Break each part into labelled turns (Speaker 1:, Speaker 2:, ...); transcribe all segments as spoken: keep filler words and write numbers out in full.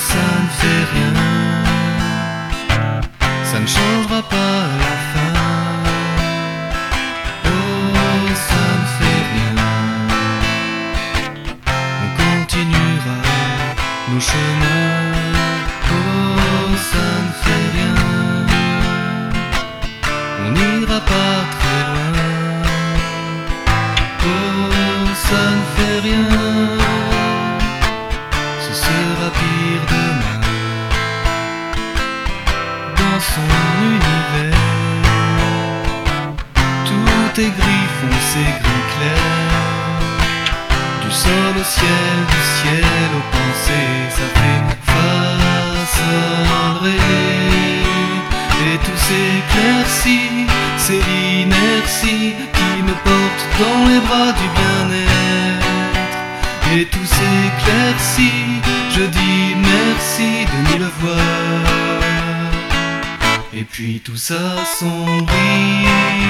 Speaker 1: ça ne fait rien, ça ne changera pas la fin. Oh, ça ne fait rien, on continuera nos chemins. Oh, ça ne fait rien, on n'ira pas très loin. Oh, ça ne fait rien, ce sera pire demain. Dans son univers, tout est gris foncé, gris clair. Du sol au ciel, du ciel aux pensées, ça fait façonnerie. Et tout s'éclaircit, c'est l'inertie qui me porte dans les bras du bien-être. Et tout s'éclaircit, je dis merci de mille voix. Et puis tout s'assombrit.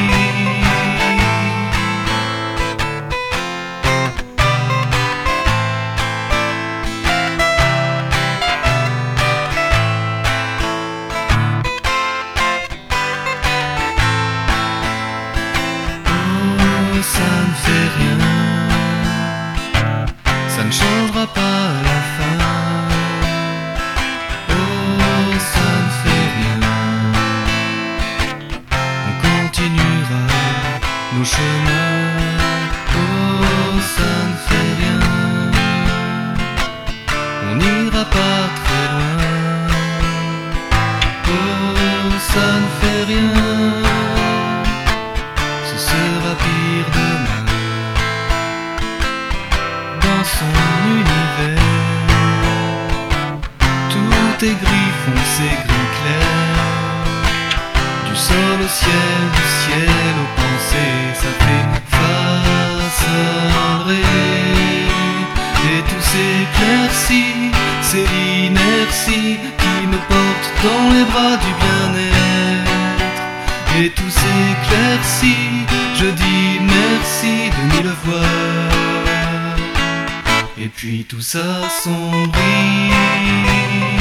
Speaker 1: Ça ne fait rien, ça ne changera pas la fin. Oh, ça ne fait rien, on continuera nos chemins. Oh, ça ne fait rien, on n'ira pas très loin. Oh, ça ne fait rien, ce sera pire demain. Dans son univers, tout est gris foncé, gris clair. Du sol au ciel, du ciel aux pensées, ça fait façonnerie. Et tout s'éclaircit, c'est l'inertie qui me porte dans les bras du bien-être. Et tout s'éclaircit, je dis merci de mille voix. Et puis tout s'assombrit.